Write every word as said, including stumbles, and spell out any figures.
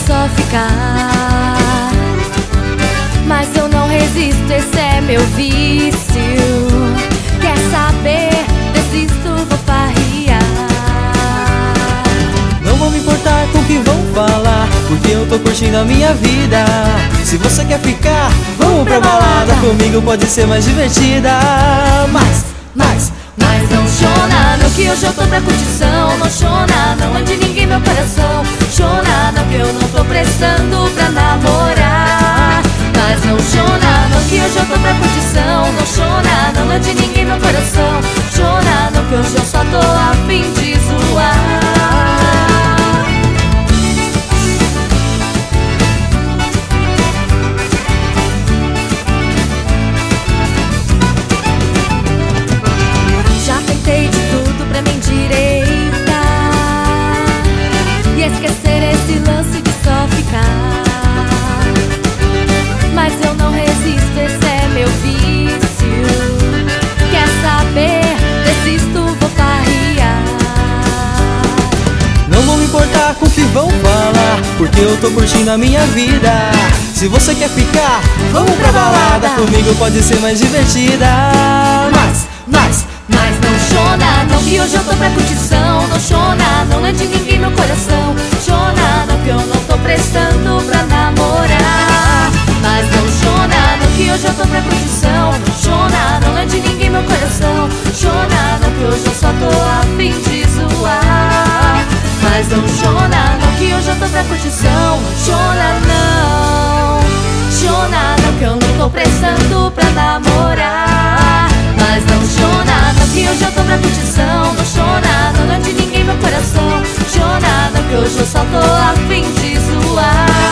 só ficar, mas eu não resisto, esse é meu vício. Quer saber? Desisto, vou farriar. Não vou me importar com o que vão falar, porque eu tô curtindo a minha vida. Se você quer ficar, vamos pra balada, comigo pode ser mais divertida. Mas, mas, mas não chora não, que hoje eu tô pra curtição. Não chora não, é de ninguém meu coração. Chora não, que eu não tô prestando pra namorar. Mas não chora não, que hoje eu tô pra curtição. Não chora não, é de ninguém meu coração. Chora não, que hoje eu só tô a fim de zoar. Esquecer esse lance de só ficar, mas eu não resisto, esse é meu vício. Quer saber? Desisto, vou farriar. não vou me importar com o que vão falar, porque eu tô curtindo a minha vida. Se você quer ficar, vamos pra balada, comigo pode ser mais divertida. Mas, mas, mas não chora não, que hoje eu tô pra curtição. Não chora não, não é de ninguém meu coração. Chora não, que eu não tô prestando pra namorar. Mas não chora não, que hoje eu tô pra curtição. Não chora não, é de ninguém meu coração. Chora não, que hoje eu só tô a fim de zoar. Mas não chora não, que hoje eu tô pra curtição. Não chora não, chora não, que eu não tô prestando pra namorar. Mas não chora não, que hoje eu tô pra curtição. Não chora não, não é de ninguém meu coração. Chora não, que hoje eu só tô a fim de zoar.